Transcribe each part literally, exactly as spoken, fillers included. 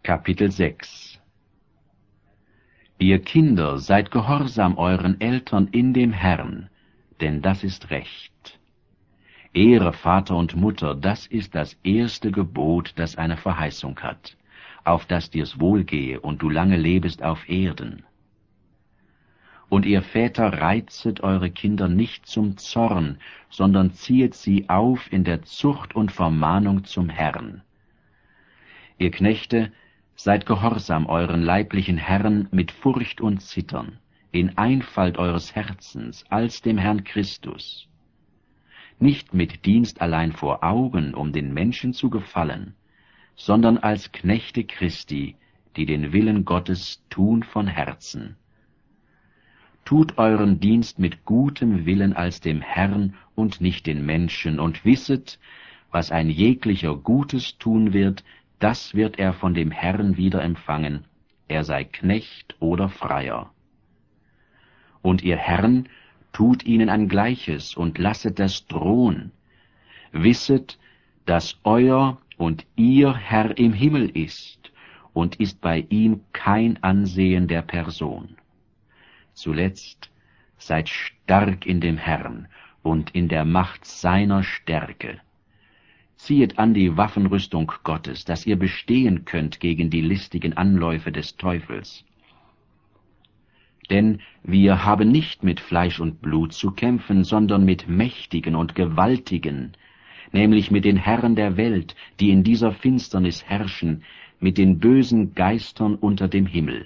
Kapitel sechs. Ihr Kinder, seid gehorsam euren Eltern in dem Herrn, denn das ist Recht. Ehre Vater und Mutter, das ist das erste Gebot, das eine Verheißung hat, auf dass dir's wohlgehe und du lange lebest auf Erden. Und ihr Väter reizet eure Kinder nicht zum Zorn, sondern ziehet sie auf in der Zucht und Vermahnung zum Herrn. Ihr Knechte, seid gehorsam euren leiblichen Herren mit Furcht und Zittern, in Einfalt eures Herzens, als dem Herrn Christus. Nicht mit Dienst allein vor Augen, um den Menschen zu gefallen, sondern als Knechte Christi, die den Willen Gottes tun von Herzen. Tut euren Dienst mit gutem Willen als dem Herrn und nicht den Menschen, und wisset, was ein jeglicher Gutes tun wird, das wird er von dem Herrn wieder empfangen, er sei Knecht oder Freier. Und ihr Herren, tut ihnen ein Gleiches und lasset das drohen. Wisset, dass euer und ihr Herr im Himmel ist, und ist bei ihm kein Ansehen der Person. Zuletzt, seid stark in dem Herrn und in der Macht seiner Stärke. Ziehet an die Waffenrüstung Gottes, dass ihr bestehen könnt gegen die listigen Anläufe des Teufels. Denn wir haben nicht mit Fleisch und Blut zu kämpfen, sondern mit Mächtigen und Gewaltigen, nämlich mit den Herren der Welt, die in dieser Finsternis herrschen, mit den bösen Geistern unter dem Himmel.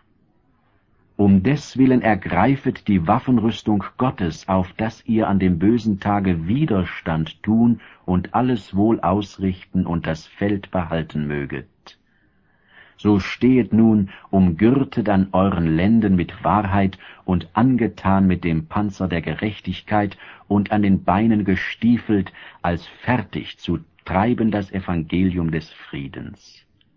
Um deswillen ergreifet die Waffenrüstung Gottes, auf dass ihr an dem bösen Tage Widerstand tun und alles wohl ausrichten und das Feld behalten möget. So stehet nun umgürtet an euren Lenden mit Wahrheit und angetan mit dem Panzer der Gerechtigkeit und an den Beinen gestiefelt, als fertig zu treiben das Evangelium des Friedens.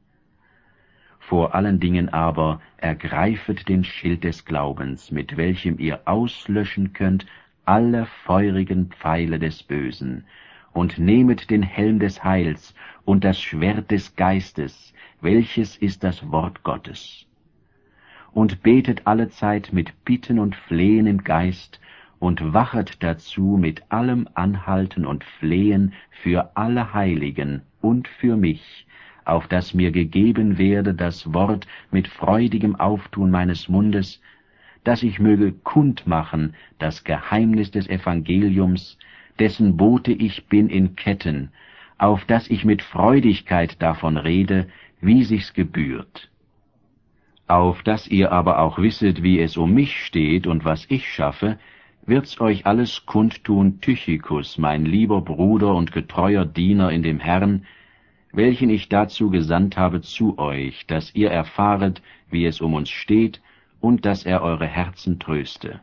Vor allen Dingen aber ergreifet den Schild des Glaubens, mit welchem ihr auslöschen könnt alle feurigen Pfeile des Bösen, und nehmet den Helm des Heils und das Schwert des Geistes, welches ist das Wort Gottes. Und betet allezeit mit Bitten und Flehen im Geist, und wachet dazu mit allem Anhalten und Flehen für alle Heiligen und für mich, auf dass mir gegeben werde das Wort mit freudigem Auftun meines Mundes, dass ich möge kundmachen das Geheimnis des Evangeliums, dessen Bote ich bin in Ketten, auf dass ich mit Freudigkeit davon rede, wie sich's gebührt. Auf dass ihr aber auch wisset, wie es um mich steht und was ich schaffe, wird's euch alles kundtun Tychikus, mein lieber Bruder und getreuer Diener in dem Herrn, welchen ich dazu gesandt habe zu euch, dass ihr erfahret, wie es um uns steht, und dass er eure Herzen tröste.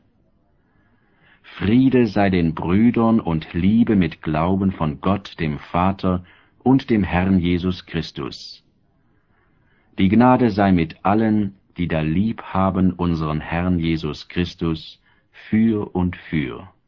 Friede sei den Brüdern und Liebe mit Glauben von Gott, dem Vater und dem Herrn Jesus Christus. Die Gnade sei mit allen, die da lieb haben unseren Herrn Jesus Christus, für und für.